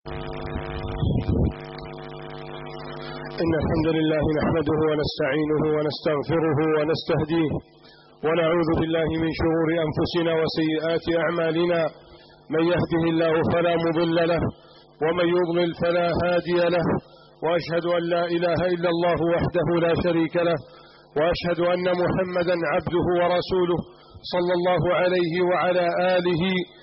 إن الحمد لله نحمده ونستعينه ونستغفره ونستهديه ونعوذ بالله من شرور أنفسنا وسيئات أعمالنا. من يهده الله فلا مضل له ومن يضلل فلا هادي له، وأشهد أن لا إله إلا الله وحده لا شريك له، وأشهد أن محمدا عبده ورسوله صلى الله عليه وعلى آله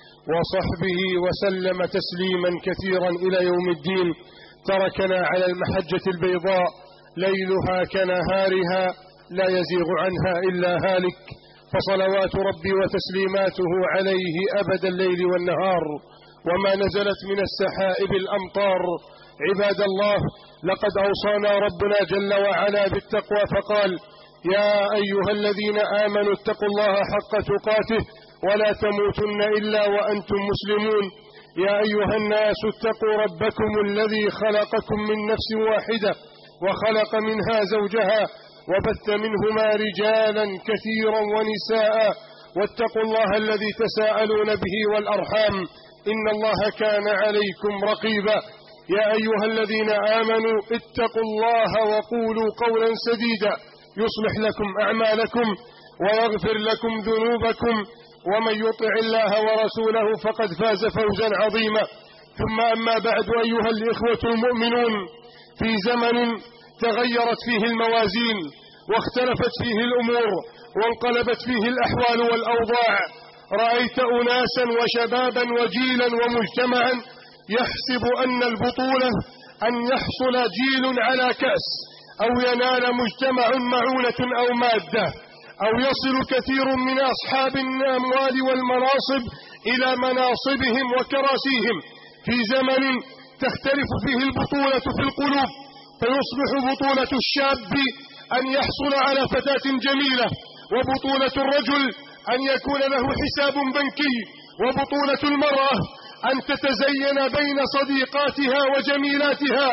وصحبه وسلم تسليما كثيرا إلى يوم الدين. تركنا على المحجة البيضاء ليلها كنهارها لا يزيغ عنها إلا هالك، فصلوات ربي وتسليماته عليه أبد الليل والنهار. وما نزلت من السحائب الأمطار. عباد الله، لقد أوصانا ربنا جل وعلا بالتقوى فقال: يا أيها الذين آمنوا اتقوا الله حق تقاته ولا تموتن إلا وأنتم مسلمون. يا أيها الناس اتقوا ربكم الذي خلقكم من نفس واحدة وخلق منها زوجها وبث منهما رجالا كثيرا ونساء، واتقوا الله الذي تساءلون به والأرحام إن الله كان عليكم رقيبا. يا أيها الذين آمنوا اتقوا الله وقولوا قولا سديدا يصلح لكم أعمالكم ويغفر لكم ذنوبكم، ومن يطع الله ورسوله فقد فاز فوزا عظيما. ثم أما بعد، أيها الإخوة المؤمنون، في زمن تغيرت فيه الموازين واختلفت فيه الأمور وانقلبت فيه الأحوال والأوضاع، رأيت أناسا وشبابا وجيلا ومجتمعا يحسب أن البطولة أن يحصل جيل على كأس، أو ينال مجتمع معونة أو مادة، أو يصل كثير من أصحاب الأموال والمناصب إلى مناصبهم وكراسيهم، في زمن تختلف فيه البطولة في القلوب، فيصبح بطولة الشاب أن يحصل على فتاة جميلة، وبطولة الرجل أن يكون له حساب بنكي، وبطولة المرأة أن تتزين بين صديقاتها وجميلاتها،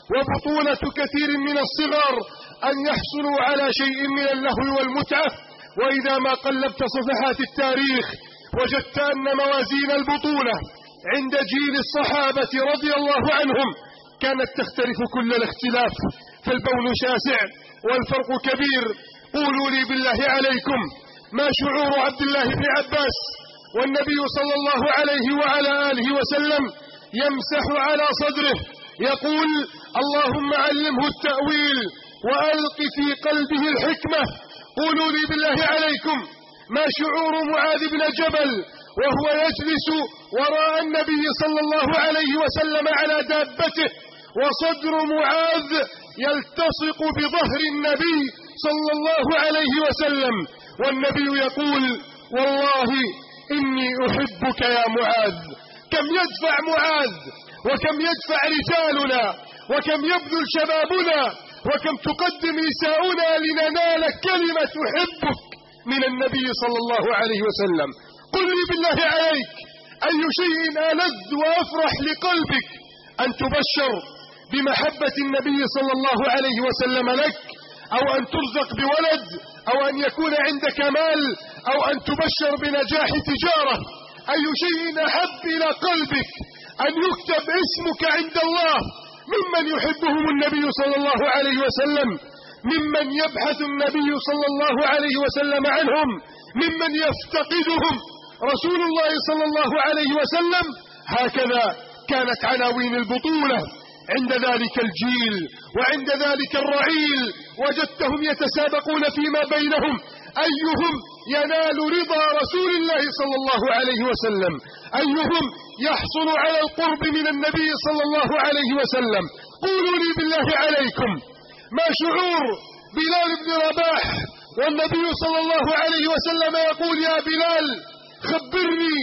وبطولة كثير من الصغار أن يحصلوا على شيء من اللهو والمتعة. وإذا ما قلبت صفحات التاريخ وجدت أن موازين البطولة عند جيل الصحابة رضي الله عنهم كانت تختلف كل الاختلاف، فالبون شاسع والفرق كبير. قولوا لي بالله عليكم، ما شعور عبد الله بن عباس والنبي صلى الله عليه وعلى آله وسلم يمسح على صدره يقول: اللهم علمه التأويل وألق في قلبه الحكمة. قولوا لي بالله عليكم، ما شعور معاذ بن جبل وهو يجلس وراء النبي صلى الله عليه وسلم على دابته، وصدر معاذ يلتصق بظهر النبي صلى الله عليه وسلم، والنبي يقول: والله إني أحبك يا معاذ. كم يدفع معاذ، وكم يدفع رجالنا، وكم يبذل شبابنا، وكم تقدم نساؤنا لننال كلمة أحبك من النبي صلى الله عليه وسلم. قل لي بالله عليك، أي شيء ألذ وأفرح لقلبك أن تبشر بمحبة النبي صلى الله عليه وسلم لك، أو أن ترزق بولد، أو أن يكون عندك مال، أو أن تبشر بنجاح تجارة؟ أي شيء أحب إلى قلبك أن يكتب اسمك عند الله ممن يحبهم النبي صلى الله عليه وسلم، ممن يبحث النبي صلى الله عليه وسلم عنهم، ممن يفتقدهم رسول الله صلى الله عليه وسلم؟ هكذا كانت عناوين البطولة عند ذلك الجيل وعند ذلك الرعيل. وجدتهم يتسابقون فيما بينهم أيهم ينال رضا رسول الله صلى الله عليه وسلم، أيهم يحصل على القرب من النبي صلى الله عليه وسلم. قولوا لي بالله عليكم، ما شعور بلال بن رباح والنبي صلى الله عليه وسلم يقول: يا بلال خبرني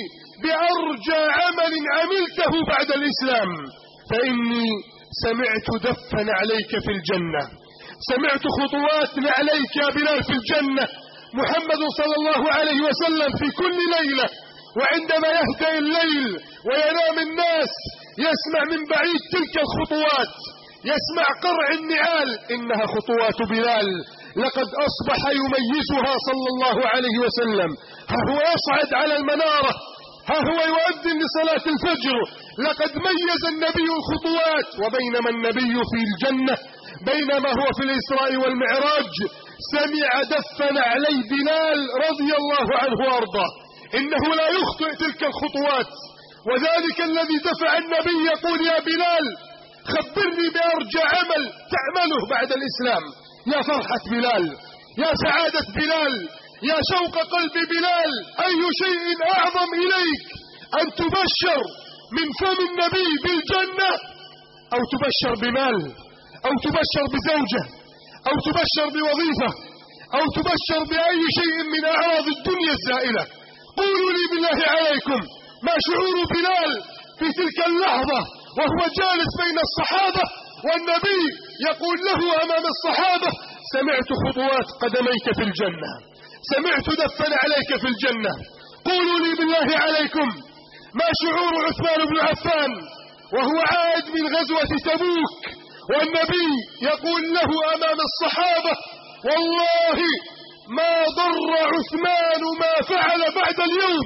بأرجى عمل عملته بعد الإسلام، فإني سمعت دفا عليك في الجنة، سمعت خطوات عليك يا بلال في الجنة. محمد صلى الله عليه وسلم في كل ليلة وعندما يهدأ الليل وينام الناس يسمع من بعيد تلك الخطوات، يسمع قرع النعال، إنها خطوات بلال. لقد أصبح يميزها صلى الله عليه وسلم، هو يصعد على المنارة، ها هو يؤذن لصلاة الفجر. لقد ميز النبي الخطوات. وبينما النبي في الجنة، بينما هو في الإسراء والمعراج، سمع دفن علي بلال رضي الله عنه وارضاه. إنه لا يخطئ تلك الخطوات. وذلك الذي دفع النبي يقول: يا بلال خبرني بأرجى عمل تعمله بعد الإسلام. يا فرحة بلال، يا سعادة بلال، يا شوق قلب بلال، أي شيء أعظم إليك أن تبشر من فم النبي بالجنة، أو تبشر بمال، أو تبشر بزوجة، أو تبشر بوظيفة، أو تبشر بأي شيء من أعراض الدنيا الزائلة. قولوا لي بالله عليكم ما شعور بلال في تلك اللحظة وهو جالس بين الصحابة والنبي يقول له أمام الصحابة: سمعت خطوات قدميك في الجنة، سمعت دفن عليك في الجنة. قولوا لي بالله عليكم ما شعور عثمان بن عفان وهو عائد من غزوة تبوك والنبي يقول له أمام الصحابة: والله ما ضر عثمان ما فعل بعد اليوم،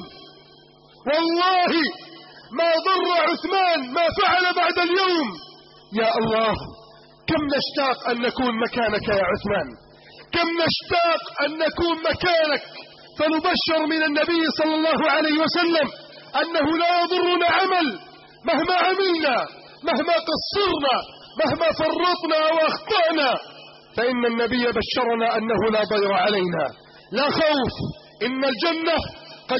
والله ما ضر عثمان ما فعل بعد اليوم. يا الله، كم نشتاق أن نكون مكانك يا عثمان، كم نشتاق أن نكون مكانك، فنبشر من النبي صلى الله عليه وسلم أنه لا يضرنا عمل مهما عملنا، مهما قصرنا، مهما فرطنا وأخطأنا، فإن النبي بشرنا أنه لا ضير علينا، لا خوف. إن الجنة قد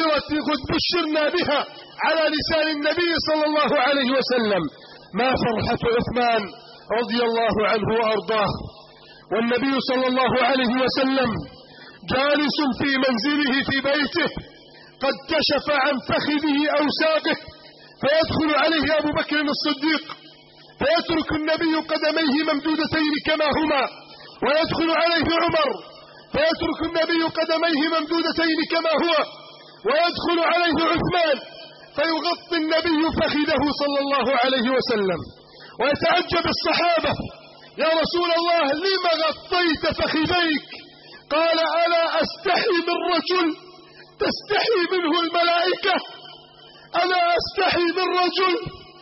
بشرنا بها على لسان النبي صلى الله عليه وسلم. ما فرحة عثمان رضي الله عنه وأرضاه. والنبي صلى الله عليه وسلم جالس في منزله في بيته، قد كشف عن فخذه أو ساقه، فيدخل عليه أبو بكر الصديق فيترك النبي قدميه ممدودتين كما هما، ويدخل عليه عمر فيترك النبي قدميه ممدودتين كما هو، ويدخل عليه عثمان فيغطي النبي فخذه صلى الله عليه وسلم. ويتعجب الصحابة: يا رسول الله لم غطيت فخذيك؟ قال: ألا أستحي من رجل تستحي منه الملائكة؟ ألا أستحي من رجل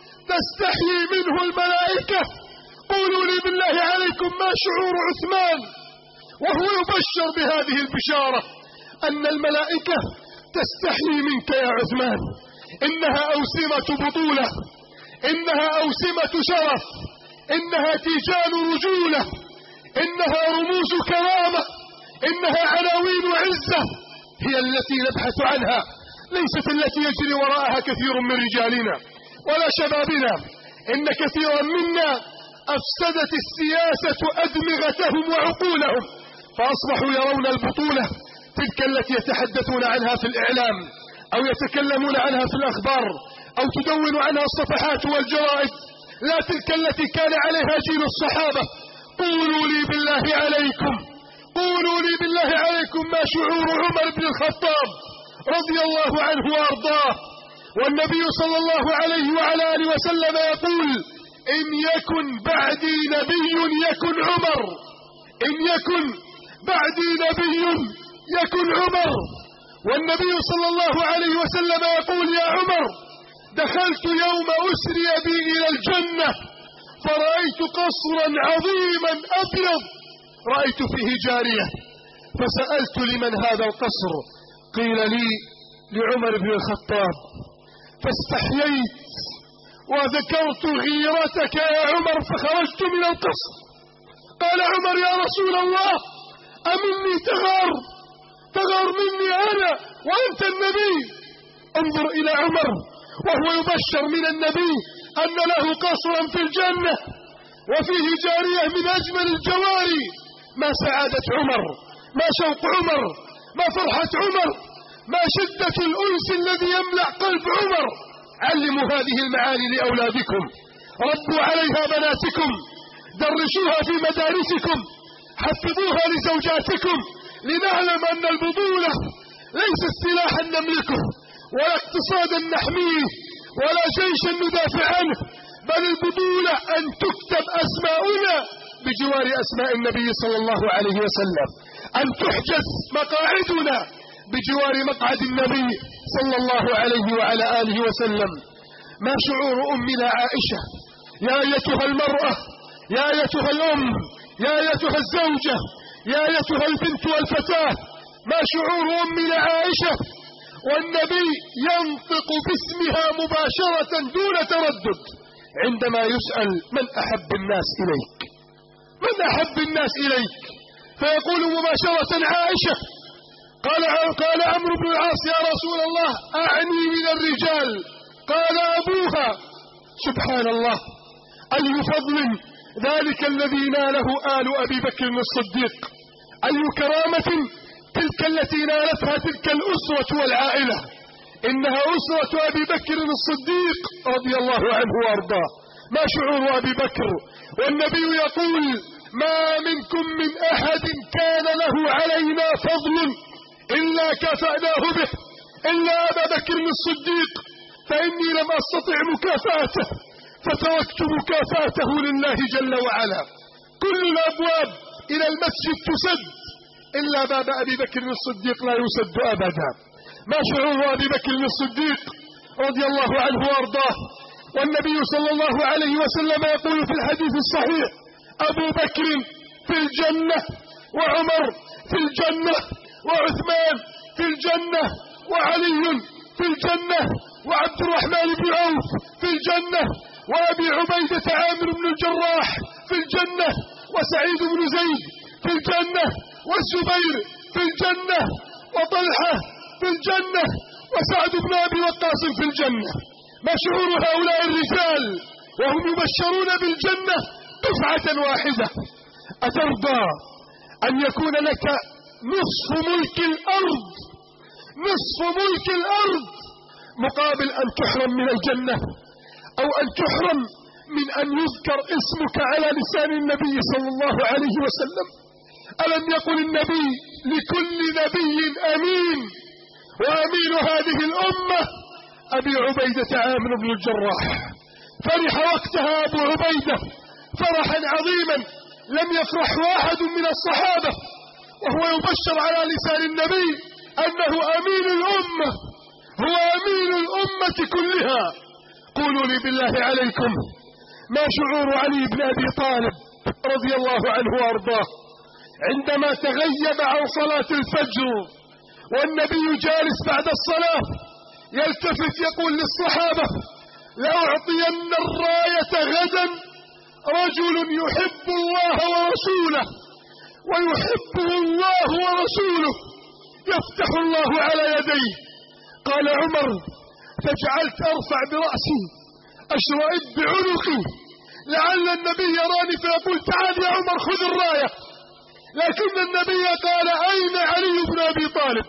تستحي منه الملائكة؟ قولوا لي بالله عليكم ما شعور عثمان وهو يبشر بهذه البشارة أن الملائكة تستحي منك يا عثمان. إنها أوسمة بطولة، إنها أوسمة شرف، إنها تيجان رجولة، إنها رموز كرامة، إنها عناوين عزة، هي التي نبحث عنها، ليست التي يجري وراءها كثير من رجالنا ولا شبابنا. إن كثيرا منا أفسدت السياسة أدمغتهم وعقولهم، فأصبحوا يرون البطولة تلك التي يتحدثون عنها في الإعلام أو يتكلمون عنها في الأخبار أو تدون عنها الصفحات والجرائد، لا تلك التي كان عليها جيل الصحابة. قولوا لي بالله عليكم، قولوا لي بالله عليكم ما شعور عمر بن الخطاب رضي الله عنه وأرضاه. والنبي صلى الله عليه وعلى آله وسلم يقول: إن يكن بعدي نبي يكن عمر، إن يكن بعدي نبي يكن عمر. والنبي صلى الله عليه وسلم يقول: يا عمر دخلت يوم أسري بي إلى الجنة فرأيت قصرا عظيما أبيض رأيت فيه جارية، فسألت لمن هذا القصر؟ قيل لي لعمر بن الخطاب، فاستحييت وذكرت غيرتك يا عمر فخرجت من القصر. قال عمر: يا رسول الله أمني تغار مني أنا وأنت النبي. انظر إلى عمر وهو يبشر من النبي أن له قصرا في الجنة وفيه جارية من أجمل الجواري. ما سعادة عمر، ما شوق عمر، ما فرحة عمر، ما شدة الأنس الذي يملأ قلب عمر. علموا هذه المعاني لأولادكم، ربوا عليها بناتكم، درسوها في مدارسكم، حفظوها لزوجاتكم، لنعلم أن البطولة ليست سلاحا نملكه ولا اقتصادا نحميه ولا جيشا ندافع عنه، بل البطولة أن تكتب أسماؤنا بجوار أسماء النبي صلى الله عليه وسلم، أن تحجز مقاعدنا بجوار مقعد النبي صلى الله عليه وعلى آله وسلم. ما شعور أمنا عائشة يا أيتها المرأة، يا أيتها الأم، يا أيتها الزوجة، يا أيتها البنت والفتاة، ما شعور أمنا عائشة والنبي ينطق باسمها مباشرة دون تردد عندما يسأل من أحب الناس إليك، من أحب الناس إليك، فيقول مباشرة عائشة. قال عمرو بن العاص يا رسول الله أعني من الرجال، قال أبوها. سبحان الله، أي فضل ذلك الذي ناله آل أبي بكر الصديق، أي كرامة تلك التي نالتها تلك الأسرة والعائلة. إنها أسرة أبي بكر الصديق رضي الله عنه وأرضاه. ما شعور أبي بكر والنبي يقول ما منكم من أحد كان له علينا فضل إلا كافأناه به إلا أبا بكر الصديق، فإني لم أستطع مكافأته فتركت مكافأته لله جل وعلا. كل الأبواب إلى المسجد تسد إلا باب أبي بكر الصديق لا يسد أبدا. ما شعور أبي بكر الصديق رضي الله عنه وأرضاه. والنبي صلى الله عليه وسلم يقول في الحديث الصحيح أبو بكر في الجنة، وعمر في الجنة، وعثمان في الجنة، وعلي في الجنة، وعبد الرحمن بن عوف في الجنة، وأبي عبيدة عامر بن الجراح في الجنة، وسعيد بن زيد في الجنة، والزبير في الجنة، وطلحة في الجنة، وسعد بن أبي وقاص في الجنة. ما شعور هؤلاء الرجال وهم يبشرون بالجنة دفعة واحدة؟ أترضى أن يكون لك نصف ملك الأرض، نصف ملك الأرض، مقابل أن تحرم من الجنة، أو أن تحرم من أن يذكر اسمك على لسان النبي صلى الله عليه وسلم؟ ألم يقل النبي لكل نبي أمين، وأمين هذه الأمة أبي عبيدة عامر بن الجراح؟ فرح وقتها أبو عبيدة فرحا عظيما لم يفرح واحد من الصحابة، وهو يبشر على لسان النبي أنه أمين الأمة، هو أمين الأمة كلها. قولوا لي بالله عليكم ما شعور علي بن أبي طالب رضي الله عنه وأرضاه عندما تغيب عن صلاة الفجر والنبي جالس بعد الصلاة يلتفت يقول للصحابة لأعطين الراية غدا رجل يحب الله ورسوله ويحبه الله ورسوله يفتح الله على يديه. قال عمر فجعلت أرفع برأسي أشرئب بعنقي لعل النبي يراني فيقول تعال يا عمر خذ الراية، لكن النبي قال أين علي بن أبي طالب؟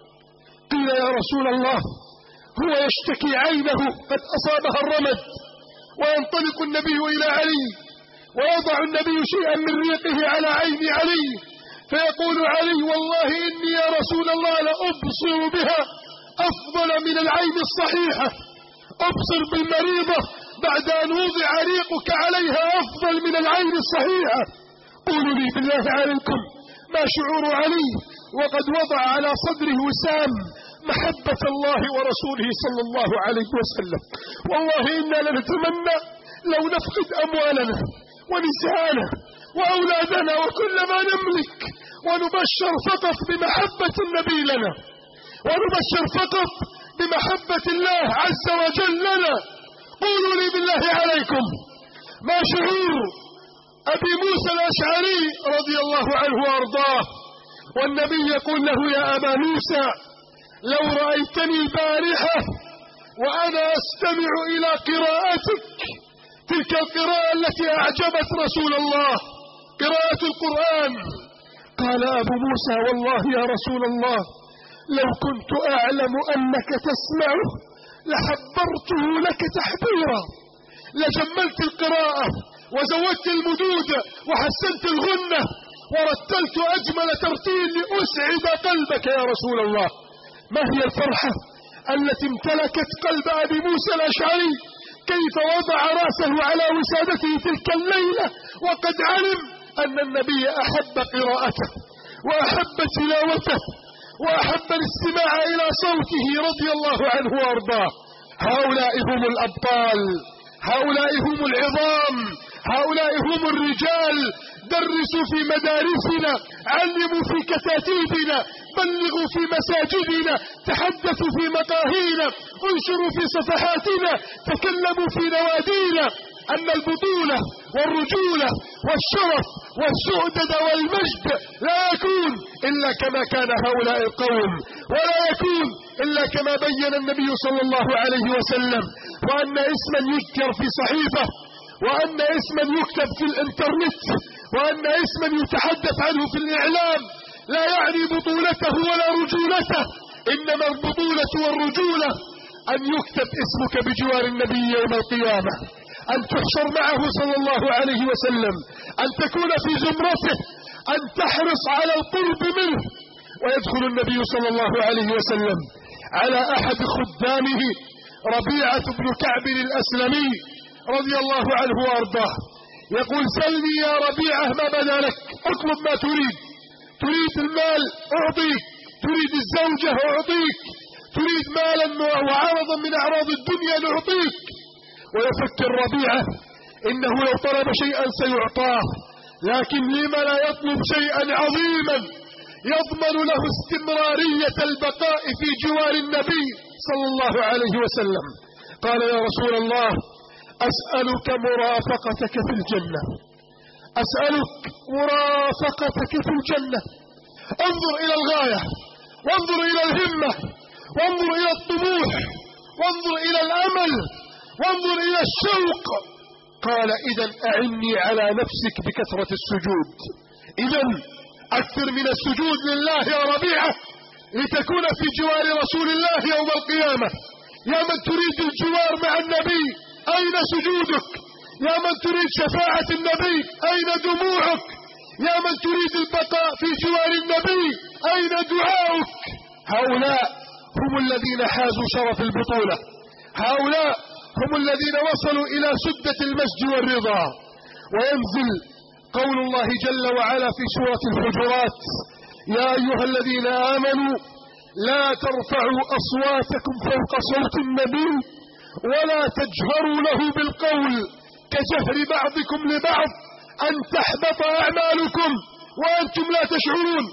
قيل يا رسول الله هو يشتكي عينه قد أصابها الرمد، وينطلق النبي إلى علي ويضع النبي شيئا من ريقه على عين علي فيقول علي والله إني يا رسول الله لأبصر بها أفضل من العين الصحيحة، أبصر بالمريضة بعد أن وضع ريقك عليها أفضل من العين الصحيحة. قولوا لي بالله عليكم ما شعور علي وقد وضع على صدره وسام محبة الله ورسوله صلى الله عليه وسلم. والله إنا لنتمنى لو نفقد أموالنا ونساءنا وأولادنا وكل ما نملك ونبشر فقط بمحبة النبي لنا، ونبشر فقط بمحبة الله عز وجل لنا. قولوا لي بالله عليكم ما شعور أبي موسى الأشعري رضي الله عنه وأرضاه والنبي يقول له يا أبا موسى لو رأيتني البارحة وأنا أستمع إلى قراءتك، تلك القراءة التي أعجبت رسول الله، قراءة القرآن. قال أبو موسى والله يا رسول الله لو كنت أعلم أنك تسمعه لحبرته لك تحبيرا، لجملت القراءة وزودت المدود وحسنت الغنة ورتلت أجمل ترتيل لأسعد قلبك يا رسول الله. ما هي الفرحة التي امتلكت قلب أبي موسى الأشعري كيف وضع رأسه على وسادته تلك الليلة وقد علم أن النبي أحب قراءته وأحب تلاوته وأحب الاستماع إلى صوته رضي الله عنه وأرضاه. هؤلاء هم الأبطال، هؤلاء هم العظام، هؤلاء هم الرجال. درسوا في مدارسنا، علموا في كتاتيبنا، بلغوا في مساجدنا، تحدثوا في مقاهينا، انشروا في صفحاتنا، تكلموا في نوادينا أن البطولة والرجولة والشرف والسؤدد والمجد لا يكون إلا كما كان هؤلاء القوم، ولا يكون إلا كما بين النبي صلى الله عليه وسلم، وأن اسما يذكر في صحيفة، وأن اسما يكتب في الانترنت، وأن اسما يتحدث عنه في الإعلام لا يعني بطولته ولا رجولته، إنما البطولة والرجولة أن يكتب اسمك بجوار النبي يوم القيامة، أن تحشر معه صلى الله عليه وسلم، أن تكون في زمرته، أن تحرص على القرب منه. ويدخل النبي صلى الله عليه وسلم على أحد خدامه ربيعة بن كعب الأسلمي رضي الله عنه وأرضاه، يقول: سلني يا ربيعة ما بدا لك، اطلب ما تريد، تريد المال أعطيك، تريد الزوجة أعطيك، تريد مالا وعرضا من أعراض الدنيا نعطيك. ويفكر ربيعة إنه لو طلب شيئا سيعطاه، لكن لما لا يطلب شيئا عظيما يضمن له استمرارية البقاء في جوار النبي صلى الله عليه وسلم. قال: يا رسول الله، أسألك مرافقتك في الجنة، أسألك مرافقتك في الجنة. انظر إلى الغاية، وانظر إلى الهمة، وانظر إلى الطموح، وانظر إلى الأمل، وانظر إلى الشوق. قال: إذن أعني على نفسك بكثرة السجود. إذن أكثر من السجود لله يا ربيعة لتكون في جوار رسول الله يوم القيامة. يا من تريد الجوار مع النبي، أين سجودك؟ يا من تريد شفاعة النبي، أين دموعك؟ يا من تريد البقاء في جوار النبي، أين دعاؤك؟ هؤلاء هم الذين حازوا شرف البطولة، هؤلاء هم الذين وصلوا إلى سدة المجد والرضا. وينزل قول الله جل وعلا في سورة الحجرات: يا أيها الذين آمنوا لا ترفعوا أصواتكم فوق صوت النبي ولا تجهروا له بالقول كجهر بعضكم لبعض أن تحبط أعمالكم وأنتم لا تشعرون.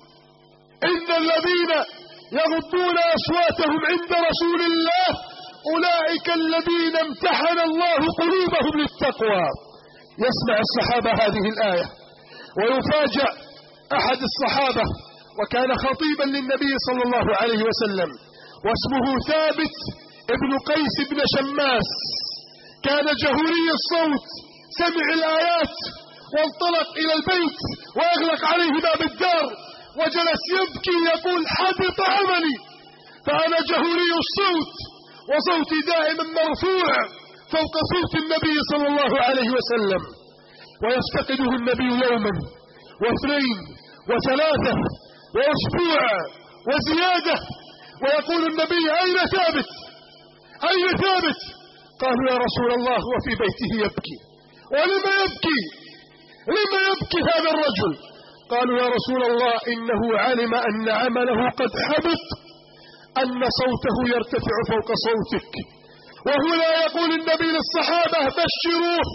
إن الذين يغضون أصواتهم عند رسول الله أولئك الذين امتحن الله قلوبهم للتقوى. يسمع الصحابة هذه الآية ويفاجأ أحد الصحابة وكان خطيبا للنبي صلى الله عليه وسلم واسمه ثابت ابن قيس بن شماس، كان جهوري الصوت، سمع الآيات وانطلق إلى البيت وأغلق عليه باب الدار وجلس يبكي يقول: حبط عملي، فأنا جهوري الصوت وصوتي دائما مرفوع فوق صوت النبي صلى الله عليه وسلم. ويفتقده النبي يوما واثنين وثلاثة وأسبوع وزيادة، ويقول النبي: أين ثابت؟ أين ثابت؟ قالوا: يا رسول الله وفي بيته يبكي. ولما يبكي؟ لما يبكي هذا الرجل؟ قالوا: يا رسول الله إنه علم أن عمله قد حبط، أن صوته يرتفع فوق صوتك. وهنا يقول النبي للصحابة: بشروه،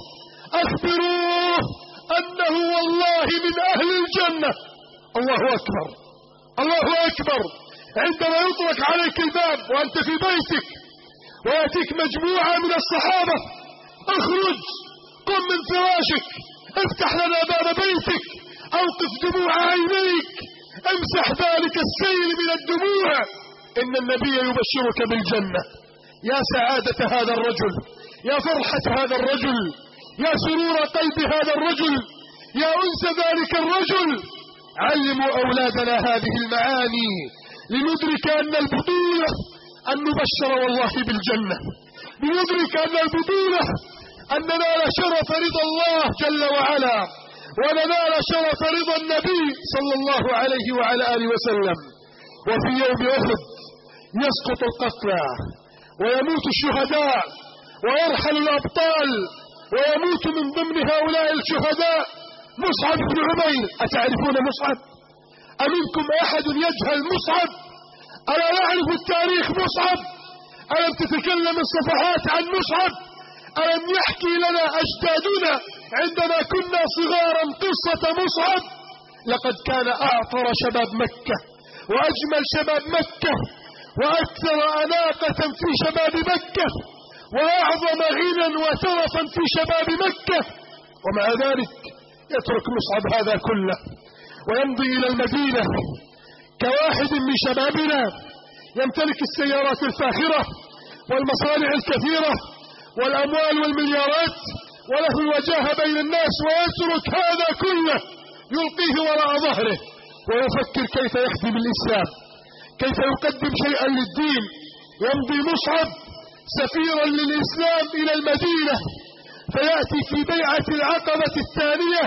أخبروه أنه والله من أهل الجنة. الله أكبر، الله أكبر. عندما يطرق عليك الباب وأنت في بيتك ويأتيك مجموعة من الصحابة: اخرج، قم من فراشك، افتح لنا باب بيتك، أوقف دموع عينيك، امسح ذلك السيل من الدموع، إن النبي يبشرك بالجنة. يا سعادة هذا الرجل، يا فرحة هذا الرجل، يا سرور قلب هذا الرجل، يا أنس ذلك الرجل. علموا أولادنا هذه المعاني لندرك أن البطولة أن نبشر والله بالجنة، لندرك أن البطولة أن ننال شرف رضا الله جل وعلا، وننال شرف رضا النبي صلى الله عليه وعلى آله وسلم. وفي يوم أحد يسقط القتلى ويموت الشهداء ويرحل الأبطال، ويموت من ضمن هؤلاء الشهداء مصعب بن عمير. أتعرفون مصعب؟ أمنكم أحد يجهل مصعب؟ ألا يعرف التاريخ مصعب؟ ألم تتكلم الصفحات عن مصعب؟ ألم يحكي لنا أجدادنا عندما كنا صغارا قصة مصعب؟ لقد كان أعطر شباب مكة وأجمل شباب مكة وأكثر أناقة في شباب مكة وأعظم غنى وترفا في شباب مكة، ومع ذلك يترك مصعب هذا كله ويمضي إلى المدينة كواحد من شبابنا يمتلك السيارات الفاخرة والمصانع الكثيرة والأموال والمليارات وله الوجاهة بين الناس، ويترك هذا كله يلقيه وراء ظهره ويفكر كيف يخدم الإسلام، كيف يقدم شيئا للدين. يمضي مصعب سفيرا للإسلام إلى المدينة، فيأتي في بيعة العقبة الثانية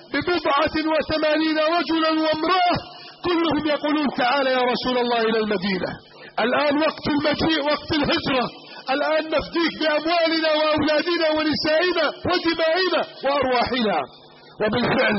ب80 رجلا وامرأة كلهم يقولون تعالى يا رسول الله إلى المدينة، الآن وقت المجيء، وقت الهجرة، الآن نفديك بأموالنا وأولادنا ونسائنا ودمائنا وأرواحنا. وبالفعل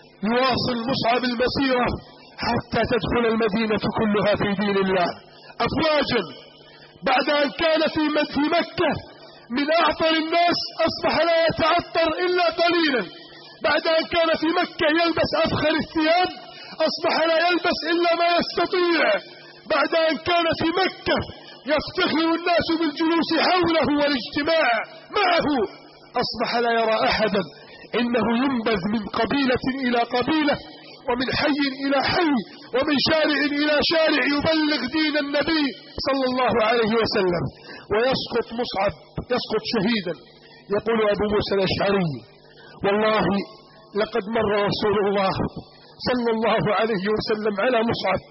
يواصل مصعب المسيرة حتى تدخل المدينة كلها في دين الله أفواجا. بعد أن كان في مكة من أعطر الناس أصبح لا يتعطر إلا قليلا. بعد أن كان في مكة يلبس أفخر الثياب أصبح لا يلبس إلا ما يستطيع. بعد أن كان في مكة يفتخر الناس بالجلوس حوله والاجتماع معه أصبح لا يرى أحدا، إنه ينبذ من قبيلة إلى قبيلة ومن حي إلى حي ومن شارع إلى شارع يبلغ دين النبي صلى الله عليه وسلم، ويسقط مصعب، يسقط شهيدا. يقول أبو موسى الأشعري والله لقد مر رسول الله صلى الله عليه وسلم على مصعب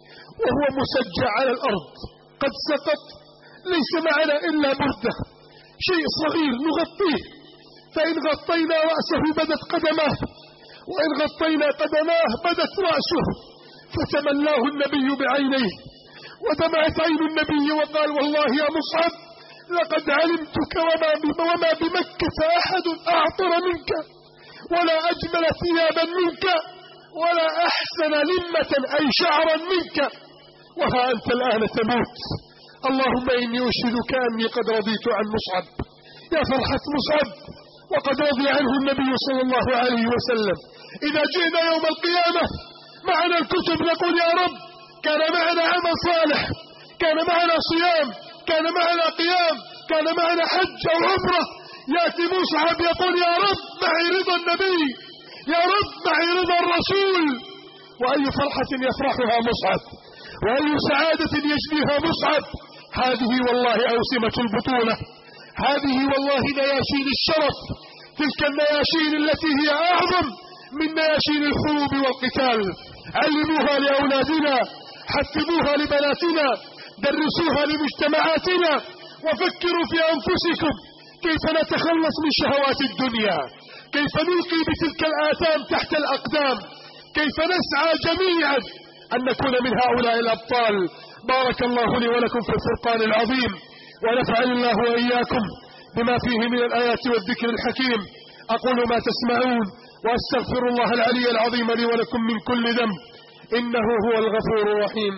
وهو مسجع على الأرض قد سقط، ليس معنا إلا بردة شيء صغير نغطيه، فإن غطينا رأسه بدت قدماه وإن غطينا قدماه بدت رأسه، فتملاه النبي بعينيه ودمعت عين النبي وقال والله يا مصعب لقد علمتك وما بمكة أحد أعطر منك ولا أجمل ثيابا منك ولا أحسن لمة أي شعرا منك، وها أنت الآن تموت. اللهم إني أشهدك أني قد رضيت عن مصعب. يا فرحة مصعب وقد رضي عنه النبي صلى الله عليه وسلم. إذا جئنا يوم القيامة معنا الكتب نقول يا رب كان معنا عمل صالح، كان معنا صيام، كان معنا قيام، كان معنا حج أو عمرة. يأتي مصعب يقول يا رب معي رضا النبي، يا رب معي رضا الرسول. وأي فرحة يفرحها مصعب وأي سعادة يجنيها مصعب. هذه والله أوسمة البطولة، هذه والله نياشين الشرف، تلك النياشين التي هي أعظم من نياشين الحروب والقتال. علموها لأولادنا، حفظوها لبناتنا، درسوها لمجتمعاتنا، وفكروا في أنفسكم كيف نتخلص من شهوات الدنيا، كيف نلقي بتلك الآثام تحت الأقدام، كيف نسعى جميعا أن نكون من هؤلاء الأبطال. بارك الله لي ولكم في الفرقان العظيم، ونفعني الله وإياكم بما فيه من الآيات والذكر الحكيم. أقول ما تسمعون وأستغفر الله العلي العظيم لي ولكم من كل ذنب، إنه هو الغفور الرحيم.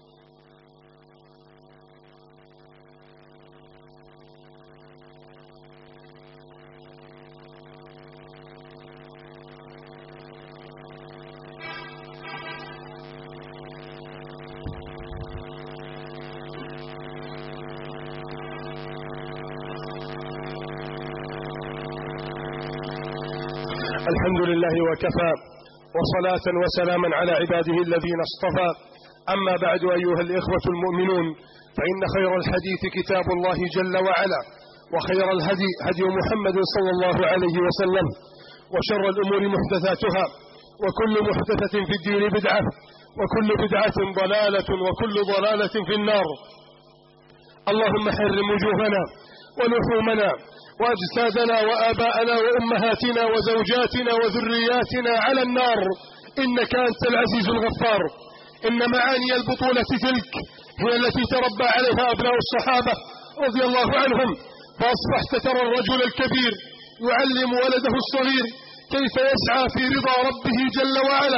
الحمد لله وكفى، وصلاة وسلاما على عباده الذين اصطفى. أما بعد أيها الإخوة المؤمنون، فإن خير الحديث كتاب الله جل وعلا، وخير الهدي هدي محمد صلى الله عليه وسلم، وشر الأمور محدثاتها، وكل محدثة في الدين بدعة، وكل بدعة ضلالة، وكل ضلالة في النار. اللهم حرم وجوهنا ولحومنا وأجسادنا وآباءنا وأمهاتنا وزوجاتنا وذرياتنا على النار، إنك أنت العزيز الغفار. إن معاني البطولة تلك هي التي تربى عليها أبناء الصحابة رضي الله عنهم، فأصبحت ترى الرجل الكبير يعلم ولده الصغير كيف يسعى في رضا ربه جل وعلا،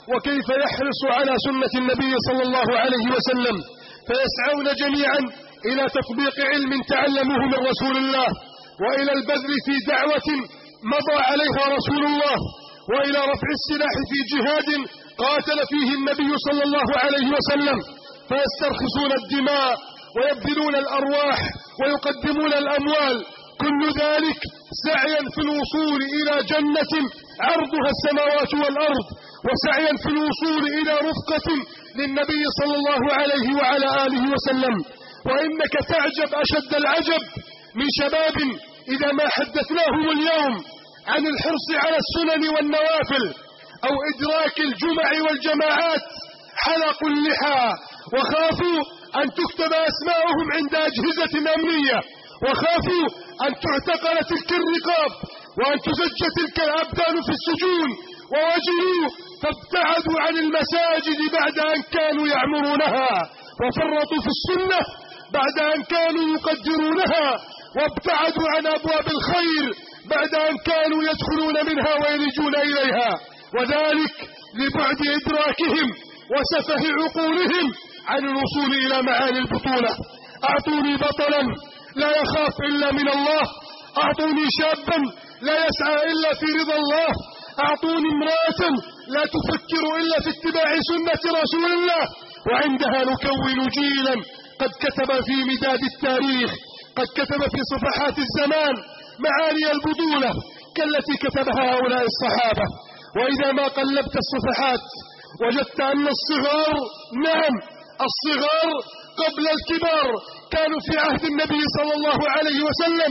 وكيف يحرص على سنة النبي صلى الله عليه وسلم، فيسعون جميعا إلى تطبيق علم تعلموه من رسول الله، وإلى البذل في دعوة مضى عليها رسول الله، وإلى رفع السلاح في جهاد قاتل فيه النبي صلى الله عليه وسلم، فيسترخصون الدماء ويبذلون الأرواح ويقدمون الأموال، كل ذلك سعيا في الوصول إلى جنة عرضها السماوات والأرض، وسعيا في الوصول إلى رفقة للنبي صلى الله عليه وعلى آله وسلم. وإنك تعجب أشد العجب من شباب إذا ما حدثناهم اليوم عن الحرص على السنن والنوافل أو إدراك الجمع والجماعات حلقوا اللحى وخافوا أن تكتب أسماءهم عند أجهزة أمنية، وخافوا أن تعتقل تلك الرقاب وأن تزج تلك الأبدان في السجون، ووجلوا فابتعدوا عن المساجد بعد أن كانوا يعمرونها، وفرطوا في السنة بعد أن كانوا يقدرونها، وابتعدوا عن أبواب الخير بعد أن كانوا يدخلون منها ويلجون إليها، وذلك لبعد إدراكهم وسفه عقولهم عن الوصول إلى معاني البطولة. أعطوني بطلا لا يخاف إلا من الله، أعطوني شابا لا يسعى إلا في رضا الله، أعطوني امرأة لا تفكر إلا في اتباع سنة رسول الله، وعندها نكون جيلا قد كتب في مداد التاريخ، قد كتب في صفحات الزمان معاني البطولة كالتي كتبها هؤلاء الصحابة. وإذا ما قلبت الصفحات وجدت أن الصغار، نعم الصغار قبل الكبار، كانوا في عهد النبي صلى الله عليه وسلم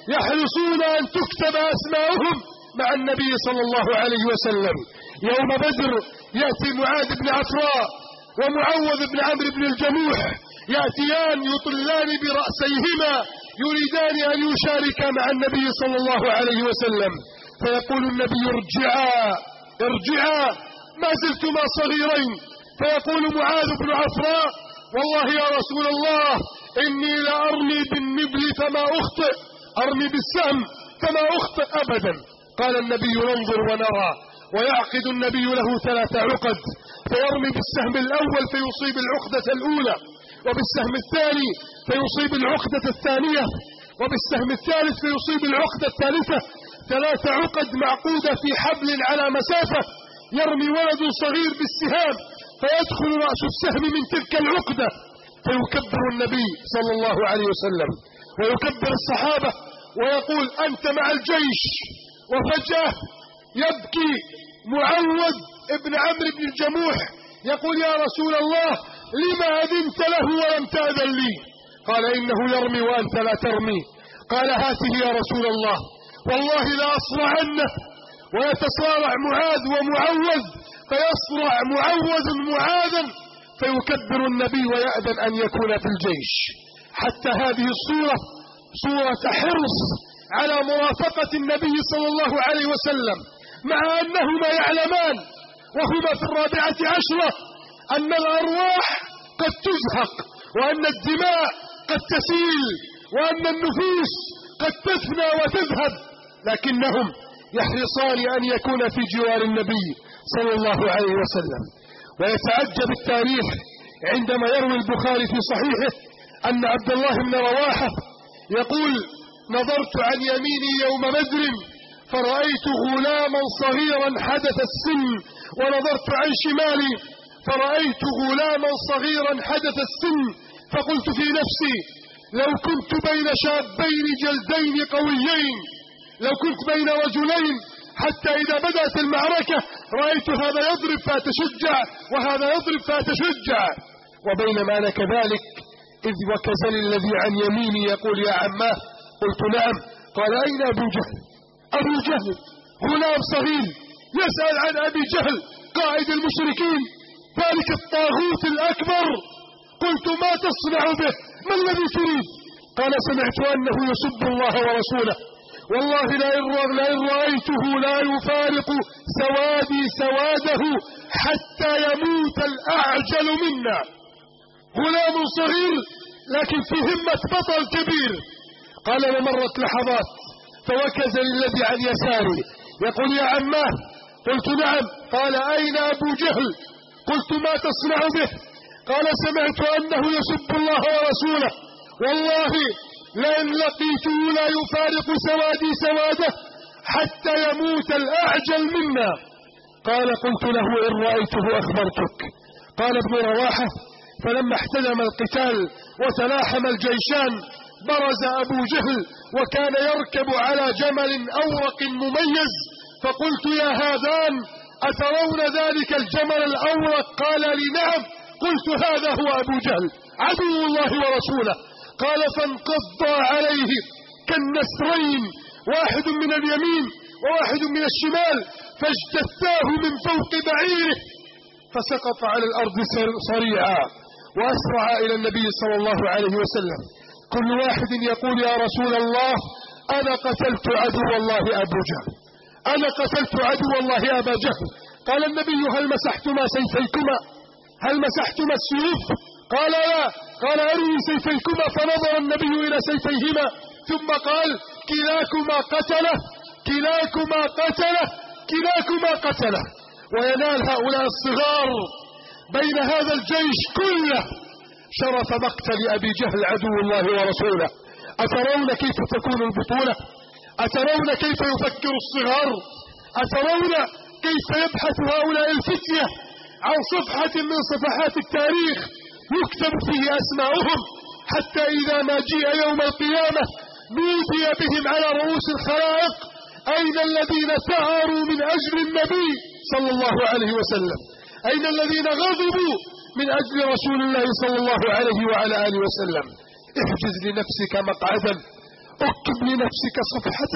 يحرصون أن تكتب أسماؤهم مع النبي صلى الله عليه وسلم. يوم بدر يأتي معاذ بن عفراء ومعوذ بن عمرو بن الجموح يأتيان يطلان برأسيهما يريدان أن يشاركا مع النبي صلى الله عليه وسلم، فيقول النبي ارجعا ارجعا ما زلتما صغيرين، فيقول معاذ بن عفراء والله يا رسول الله إني لأرمي بالنبل فما أخطئ، أرمي بالسهم فما أخطئ أبدا. قال النبي ننظر ونرى، ويعقد النبي له 3 عقد، فيرمي بالسهم الأول فيصيب العقدة الأولى، وبالسهم الثاني فيصيب العقدة الثانية، وبالسهم الثالث فيصيب العقدة الثالثة، 3 عقد معقودة في حبل على مسافة، يرمي ولد صغير بالسهام فيدخل رأس السهم من تلك العقدة، فيكبر النبي صلى الله عليه وسلم ويكبر الصحابة ويقول أنت مع الجيش. وفجأة يبكي معوذ ابن عمرو بن الجموح يقول يا رسول الله لما أذنت له ولم تأذن لي؟ قال إنه يرمي وأنت لا ترمي. قال هاته يا رسول الله والله لا أصرعنه. ويتصارع معاذ ومعوذ فيصرع معوذ معاذا فيكبر النبي ويأذن أن يكون في الجيش. حتى هذه الصورة صورة حرص على مرافقة النبي صلى الله عليه وسلم، مع أنهما يعلمان وهما في 14 أن الأرواح قد تزهق، وأن الدماء قد تسيل، وأن النفوس قد تفنى وتذهب، لكنهم يحرصان أن يكون في جوار النبي صلى الله عليه وسلم. ويتعجب التاريخ عندما يروي البخاري في صحيحه أن عبد الله بن رواحة يقول نظرت عن يميني يوم بدر فرأيت غلاما صغيرا حدث السن، ونظرت عن شمالي فرأيت غلاما صغيرا حدث السن، فقلت في نفسي لو كنت بين شابين جلدين قويين، لو كنت بين رجلين حتى إذا بدأت المعركة رأيت هذا يضرب فأتشجع وهذا يضرب فأتشجع. وبينما أنا كذلك إذ وكزني الذي عن يميني يقول يا عماه، قلت نعم. قال أين أبو جهل؟ أبو جهل غلام صغير يسأل عن أبي جهل قائد المشركين، ذلك الطاغوت الأكبر. قلت ما تصنع به؟ ما الذي تريد؟ قال سمعت أنه يسب الله ورسوله، والله لئن رأيته لا يفارق سوادي سواده حتى يموت الأعجل منا. غلام صغير لكن في همة بطل كبير. قال ومرت لحظات فوكز الذي عن يساري يقول يا عماه قلت نعم. قال أين أبو جهل؟ قلت ما تصنع به؟ قال سمعت أنه يسب الله ورسوله، والله لئن لقيته لا يفارق سوادي سواده حتى يموت الأعجل منا. قال قلت له إن رأيته أخبرتك. قال ابن رواحة فلما احتدم القتال وتلاحم الجيشان برز أبو جهل وكان يركب على جمل أورق مميز، فقلت يا هذان أترون ذلك الجمل الأورق؟ قال لي نعم. قلت هذا هو أبو جهل عدو الله ورسوله. قال فانقضى عليه كالنسرين، واحد من اليمين وواحد من الشمال، فاجتثاه من فوق بعيره فسقط على الأرض صريعا وأسرع إلى النبي صلى الله عليه وسلم. كل واحد يقول يا رسول الله أنا قتلت عدو الله أبو جهل، أنا قتلت عدو الله أبا جهل. قال النبي هل مسحتما سيفيكما؟ هل مسحتما السيوف؟ قال لا. قال أرني سيفيكما، فنظر النبي إلى سيفيهما ثم قال كلاكما قتله، كلاكما قتله، كلاكما قتله. وينال هؤلاء الصغار بين هذا الجيش كله شرف مقتل أبي جهل عدو الله ورسوله. أترون كيف تكون البطولة؟ أترون كيف يفكر الصغار؟ أترون كيف يبحث هؤلاء الفتية عن صفحة من صفحات التاريخ يكتب فيه أسماؤهم، حتى إذا ما جيء يوم القيامة نودي بهم على رؤوس الخلائق أين الذين ثاروا من أجل النبي صلى الله عليه وسلم؟ أين الذين غضبوا من أجل رسول الله صلى الله عليه وعلى آله وسلم؟ احجز لنفسك مقعدا، اكتب لنفسك صفحة،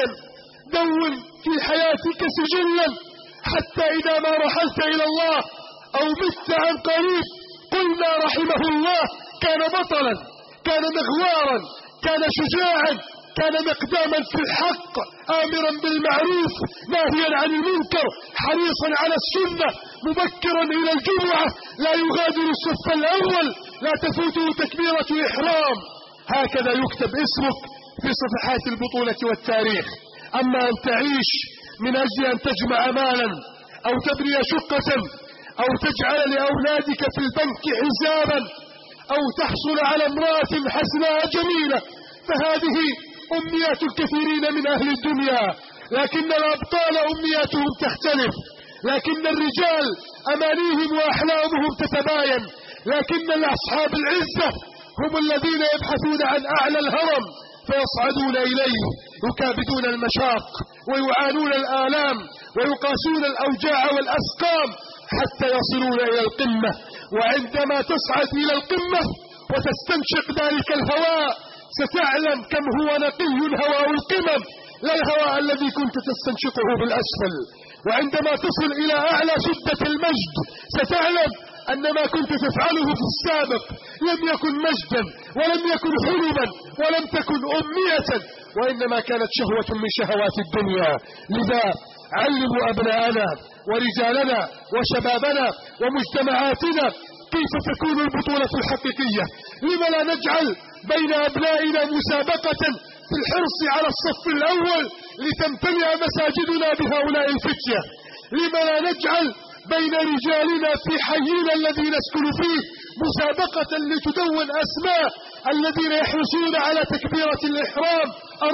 دون في حياتك سجلا، حتى إذا ما رحلت إلى الله أو مت عن قريب قلنا رحمه الله كان بطلا، كان مغوارا، كان شجاعا، كان مقداما في الحق، آمرا بالمعروف ناهيا عن المنكر، حريصا على السنة، مبكرا إلى الجمعة، لا يغادر الصف الأول، لا تفوته تكبيرة إحرام. هكذا يكتب اسمك في صفحات البطولة والتاريخ. أما أن تعيش من أجل أن تجمع مالا أو تبني شقة أو تجعل لأولادك في البنك حسابا أو تحصل على امرأة حسناء جميلة، فهذه أمنيات الكثيرين من أهل الدنيا، لكن الأبطال أمنياتهم تختلف، لكن الرجال أمانيهم وأحلامهم تتباين، لكن أصحاب العزة هم الذين يبحثون عن أعلى الهرم فيصعدون إليه، يكابدون المشاق ويعانون الآلام ويقاسون الأوجاع والأسقام حتى يصلون إلى القمة. وعندما تصعد إلى القمة وتستنشق ذلك الهواء ستعلم كم هو نقي هواء القمم، لا الهواء الذي كنت تستنشقه بالأسفل. وعندما تصل إلى أعلى سدة المجد ستعلم أن ما كنت تفعله في السابق لم يكن مجدا ولم يكن حلما ولم تكن أمنية، وإنما كانت شهوة من شهوات الدنيا. لذا علموا أبناءنا ورجالنا وشبابنا ومجتمعاتنا كيف تكون البطولة الحقيقية. لما لا نجعل بين أبنائنا مسابقة في الحرص على الصف الأول لتمتلئ مساجدنا بهؤلاء الفتية؟ لما لا نجعل بين رجالنا في حينا الذي نسكن فيه مسابقة لتدون أسماء الذين يحرصون على تكبيرة الإحرام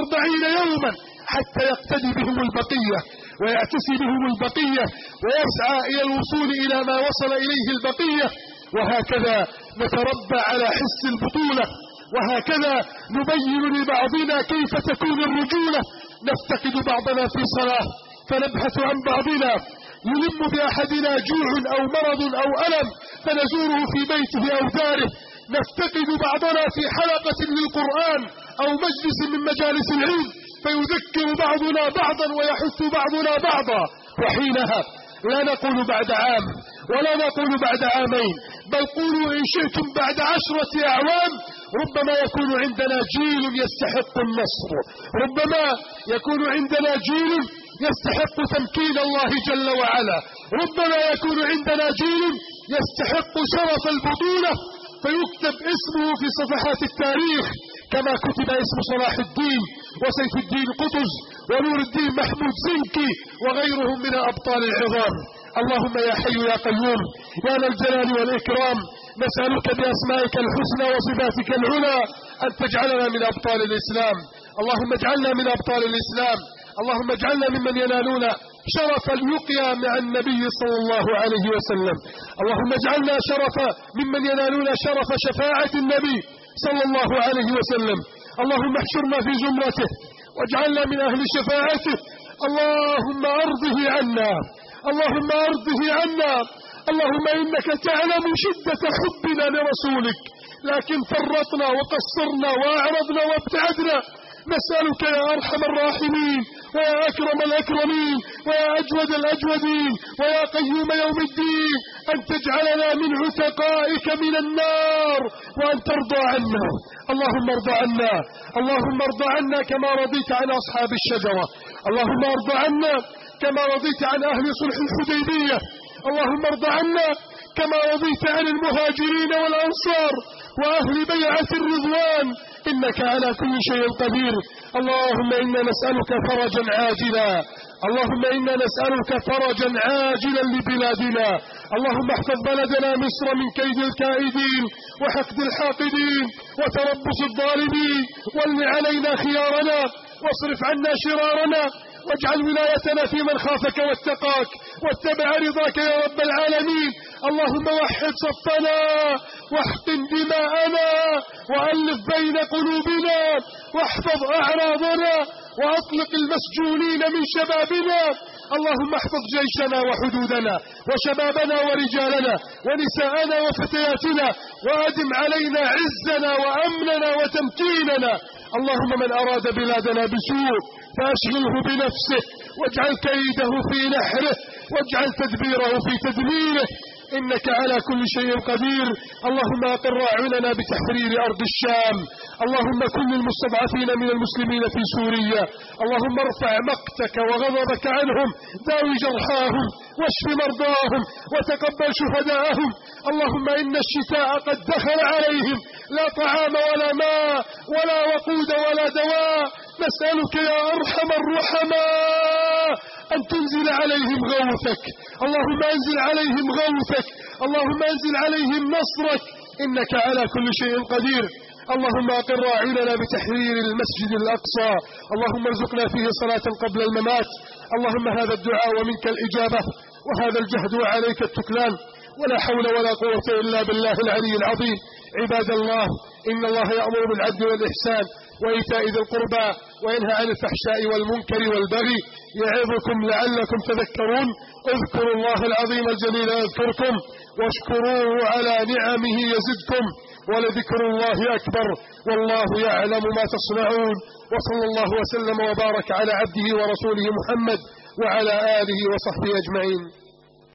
40 يوما حتى يقتدي بهم البقية ويعتسي بهم البقية ويسعى إلى الوصول إلى ما وصل إليه البقية. وهكذا نتربى على حس البطولة، وهكذا نبين لبعضنا كيف تكون الرجولة. نفتقد بعضنا في صلاة فنبحث عن بعضنا، يلم بأحدنا جوع أو مرض أو ألم فنزوره في بيته أو داره. نفتقد بعضنا في حلقة للقرآن أو مجلس من مجالس العلم فيذكر بعضنا بعضا ويحث بعضنا بعضا. وحينها لا نقول بعد عام ولا نقول بعد عامين، بل قولوا إن شئتم بعد 10 أعوام ربما يكون عندنا جيل يستحق النصر، ربما يكون عندنا جيل يستحق تمكين الله جل وعلا، ربما يكون عندنا جيل يستحق شرف البطولة فيكتب اسمه في صفحات التاريخ كما كتب اسم صلاح الدين وسيف الدين قطز ونور الدين محمود زنكي وغيرهم من أبطال العظام. اللهم يا حي يا قيوم يا ذا الجلال والإكرام، نسألك بأسمائك الحسنى وصفاتك العلى أن تجعلنا من أبطال الإسلام. اللهم اجعلنا من أبطال الإسلام. اللهم اجعلنا ممن ينالون شرف اللقيا مع النبي صلى الله عليه وسلم. اللهم اجعلنا ممن ينالون شرف شفاعة النبي صلى الله عليه وسلم. اللهم احشرنا في زمرته واجعلنا من أهل شفاعته. اللهم أرضه عنا، اللهم أرضه عنا. اللهم إنك تعلم شدة حبنا لرسولك، لكن فرطنا وقصرنا وأعرضنا وابتعدنا. نسألك يا أرحم الراحمين ويا أكرم الأكرمين ويا أجود الأجودين ويا قيوم يوم الدين أن تجعلنا من عتقائك من النار وأن ترضى عنا. اللهم ارضى عنا، اللهم ارضى عنا كما رضيت عن أصحاب الشجرة. اللهم ارضى عنا كما رضيت عن أهل صلح الحديبية. اللهم ارضى عنا كما رضيت عن المهاجرين والأنصار وأهل بيعة الرضوان، إنك على كل شيء قدير. اللهم إنا نسألك فرجا عاجلا، اللهم إنا نسألك فرجا عاجلا لبلادنا. اللهم احفظ بلدنا مصر من كيد الكائدين وحقد الحاقدين وتربص الظالمين، ول علينا خيارنا واصرف عنا شرارنا، واجعل ولايتنا في من خافك واتقاك واتبع رضاك يا رب العالمين. اللهم وحد صفنا واحقن دماءنا وألف بين قلوبنا واحفظ أعراضنا وأطلق المسجونين من شبابنا. اللهم احفظ جيشنا وحدودنا وشبابنا ورجالنا ونساءنا وفتياتنا، وأدم علينا عزنا وأمننا وتمكيننا. اللهم من أراد بلادنا بسوء فأشغله بنفسه واجعل كيده في نحره واجعل تدبيره في تدميره، إنك على كل شيء قدير. اللهم أقر أعيننا بتحرير أرض الشام. اللهم كن للمستضعفين من المسلمين في سوريا. اللهم ارفع مقتك وغضبك عنهم، داوي جرحاهم واشف مرضاهم وتقبل شهداءهم. اللهم إن الشتاء قد دخل عليهم، لا طعام ولا ماء ولا وقود ولا دواء. نسألك يا أرحم الرحماء أن تنزل عليهم غوثك. اللهم انزل عليهم غوثك، اللهم انزل عليهم نصرك، إنك على كل شيء قدير. اللهم أقر أعيننا بتحرير المسجد الأقصى. اللهم ارزقنا فيه صلاة قبل الممات. اللهم هذا الدعاء ومنك الإجابة، وهذا الجهد وعليك التكلان، ولا حول ولا قوة إلا بالله العلي العظيم. عباد الله، إن الله يأمر بالعدل والإحسان وإيتاء ذي القربى وينهى عن الفحشاء والمنكر والبغي، يعظكم لعلكم تذكرون. اذكروا الله العظيم الجليل يذكركم، واشكروه على نعمه يزدكم، ولذكر الله أكبر، والله يعلم ما تصنعون. وصلى الله وسلم وبارك على عبده ورسوله محمد وعلى آله وصحبه أجمعين.